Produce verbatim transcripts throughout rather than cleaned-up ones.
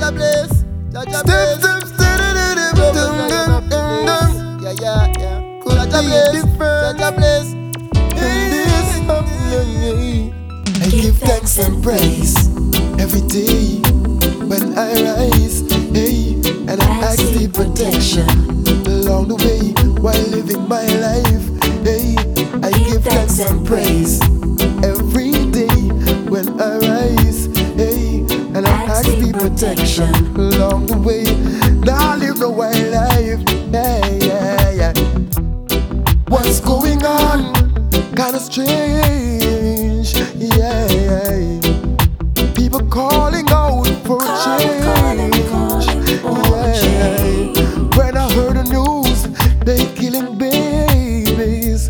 Jaja bless, Jaja Step, bless. step, step, dum, dum, dum, dum, dum. Yeah, yeah, yeah. Could Jaja be bless, different. Jaja bless. In this happening, I give thanks and praise every day when I rise, hey, and I ask the protection along the way while living my life, hey. I give thanks and praise every day when I rise, hey, and I ask the protection along the way. Now I live the wild life, yeah, yeah, yeah. What's going on? Kinda strange, yeah, yeah. People calling out for a change, yeah. When I heard the news, they killing babies,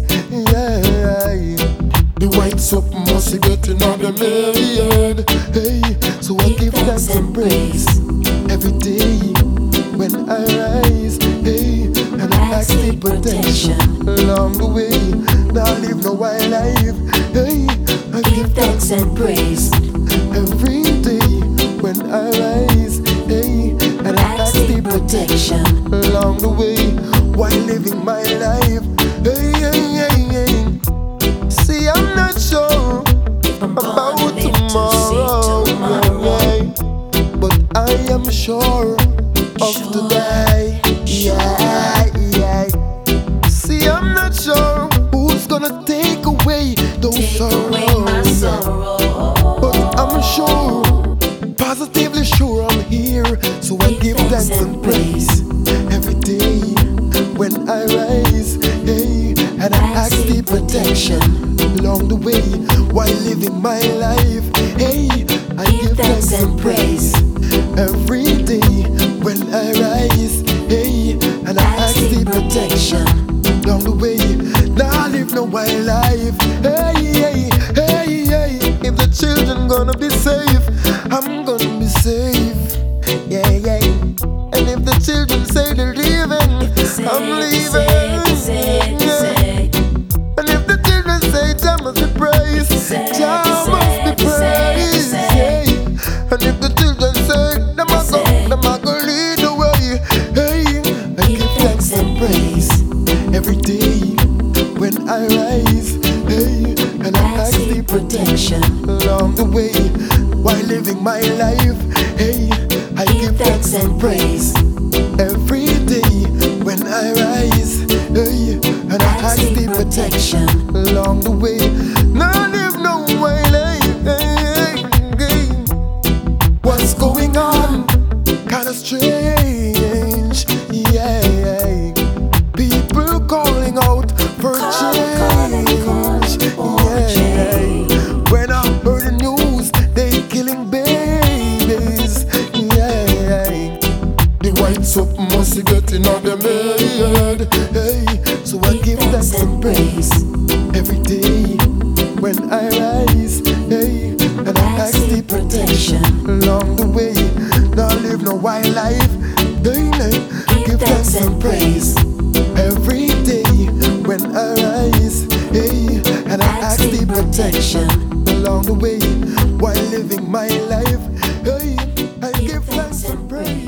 yeah. The white soap must be getting on the million, hey. So I give thanks and praise every day when I rise, hey, and I ask the protection along the way. Now I live no wild life, hey. I give thanks and praise every day when I rise, hey, and I ask the protection along the way while living my life, hey, hey, hey, hey. See, I'm not sure about tomorrow, yeah, yeah, but I am sure of today, yeah, yeah. See, I'm not sure who's gonna take away those sorrows, but I'm sure, positively sure I'm here. So I give thanks and praise every day when I rise, hey, and I ask the protection along the way while living my life, hey. I give thanks and praise every day when I rise, hey, and I ask the protection along the way. Now I live no wild life, hey, hey, hey, hey. If the children gonna be safe, I'm gonna be safe, yeah, yeah. And if the children say they're leaving, I'm leaving, yeah. And if the children say Jah must be praised, Jah must be praised, yeah. And if the children say them a go, them a go lead the way, hey. I give thanks and praise every day when I rise, hey, and I ask the protection along the way while living my life, hey. I give thanks and praise every day when I rise, hey, and I ask the protection along the way. Now live no way, hey, hey, hey. What's going on? Kinda strange, yeah, yeah. People calling out for change, yeah. When I heard the news, they killing babies, yeah. The white soap must be getting on the million, hey. So I give thanks and praise every day when I rise, hey, and I ask the protection along the way. Now I live no wild life, hey, hey. Give thanks and praise every day when I rise, hey, and I ask the protection along the way while living my life, hey. I give thanks and praise.